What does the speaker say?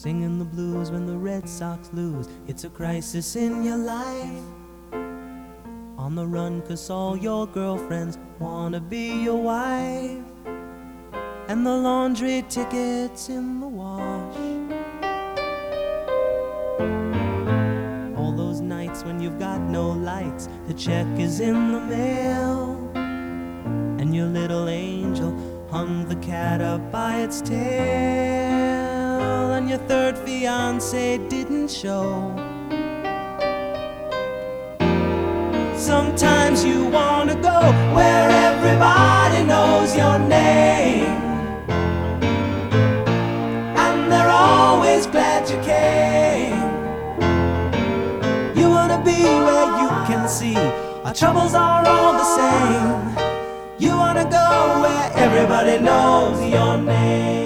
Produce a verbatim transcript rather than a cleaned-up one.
singing the blues when the Red Sox lose. It's a crisis in your life. On the run 'cause all your girlfriends wanna be your wife, and the laundry ticket's in the wash. All those nights when you've got no lights, the check is in the mail, and your little angel hung the cat up by its tail, and your third fiancé didn't show. Sometimes you wanna go where everybody knows your name, and they're always glad you came. You wanna be where you can see our troubles are all the same. You wanna go where everybody knows your name.